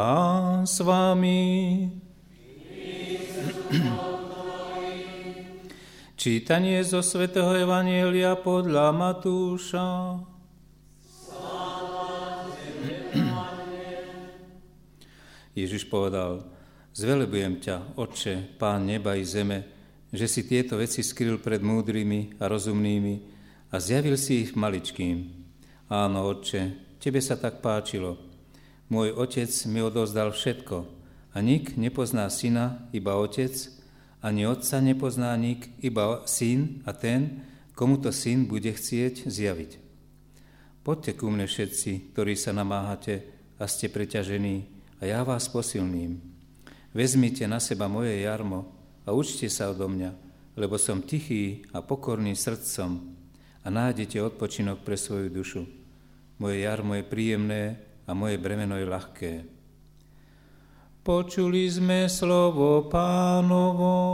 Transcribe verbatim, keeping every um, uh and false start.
Pán s vami. Čítanie zo svätého Evanjelia podľa Matúša. Ježiš povedal: Zvelebujem ťa, Otče, Pán neba i zeme, že si tieto veci skryl pred múdrymi a rozumnými a zjavil si ich maličkým. Áno, Otče, tebe sa tak páčilo. Môj Otec mi odovzdal všetko a nik nepozná syna, iba Otec, ani Otca nepozná nik, iba Syn a ten, komu to Syn bude chcieť zjaviť. Poďte ku mne všetci, ktorí sa namáhate a ste preťažení, a ja vás posilním. Vezmite na seba moje jarmo a učte sa odo mňa, lebo som tichý a pokorný srdcom a nájdete odpočinok pre svoju dušu. Moje jarmo je príjemné a moje bremeno je ľahké. Počuli sme slovo Pánovo.